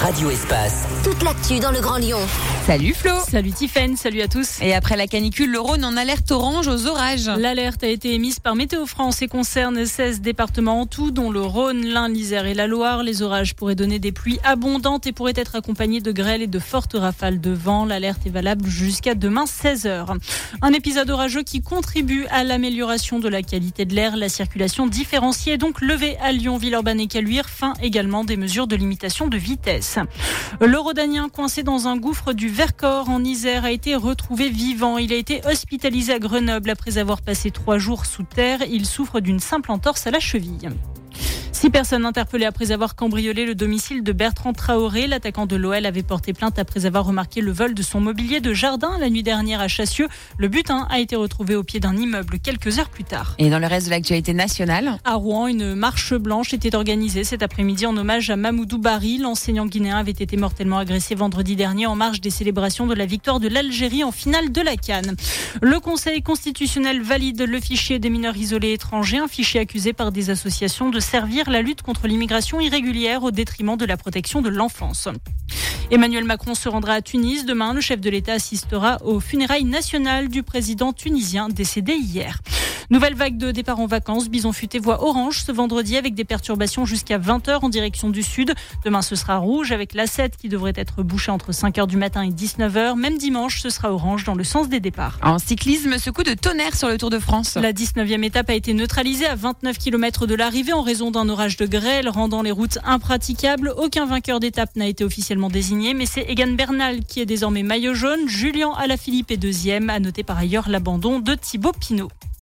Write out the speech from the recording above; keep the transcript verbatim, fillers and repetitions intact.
Radio Espace. Toute l'actu dans le Grand Lyon. Salut Flo. Salut Tiffaine, salut à tous. Et après la canicule, le Rhône en alerte orange aux orages. L'alerte a été émise par Météo France et concerne seize départements en tout, dont le Rhône, l'Ain, l'Isère et la Loire. Les orages pourraient donner des pluies abondantes et pourraient être accompagnés de grêle et de fortes rafales de vent. L'alerte est valable jusqu'à demain seize heures. Un épisode orageux qui contribue à l'amélioration de la qualité de l'air. La circulation différenciée est donc levée à Lyon, Villeurbanne et Caluire. Fin également des mesures de limitation de vitesse. Le Rhodanien coincé dans un gouffre du Vercors en Isère a été retrouvé vivant. Il a été hospitalisé à Grenoble après avoir passé trois jours sous terre. Il souffre d'une simple entorse à la cheville. Six personnes interpellées après avoir cambriolé le domicile de Bertrand Traoré. L'attaquant de l'O L avait porté plainte après avoir remarqué le vol de son mobilier de jardin la nuit dernière à Chassieux. Le butin a été retrouvé au pied d'un immeuble quelques heures plus tard. Et dans le reste de l'actualité nationale, à Rouen, une marche blanche était organisée cet après-midi en hommage à Mamoudou Bari. L'enseignant guinéen avait été mortellement agressé vendredi dernier en marge des célébrations de la victoire de l'Algérie en finale de la CAN. Le Conseil constitutionnel valide le fichier des mineurs isolés étrangers, un fichier accusé par des associations de servir la lutte contre l'immigration irrégulière au détriment de la protection de l'enfance. Emmanuel Macron se rendra à Tunis. Demain, le chef de l'État assistera aux funérailles nationales du président tunisien décédé hier. Nouvelle vague de départ en vacances. Bison Futé voit orange ce vendredi avec des perturbations jusqu'à vingt heures en direction du sud. Demain, ce sera rouge avec l'A sept qui devrait être bouchée entre cinq heures du matin et dix-neuf heures. Même dimanche, ce sera orange dans le sens des départs. En cyclisme, ce coup de tonnerre sur le Tour de France. La dix-neuvième étape a été neutralisée à vingt-neuf kilomètres de l'arrivée en raison d'un orage de grêle rendant les routes impraticables. Aucun vainqueur d'étape n'a été officiellement désigné, mais c'est Egan Bernal qui est désormais maillot jaune. Julien Alaphilippe est deuxième. À noter par ailleurs l'abandon de Thibaut Pinot.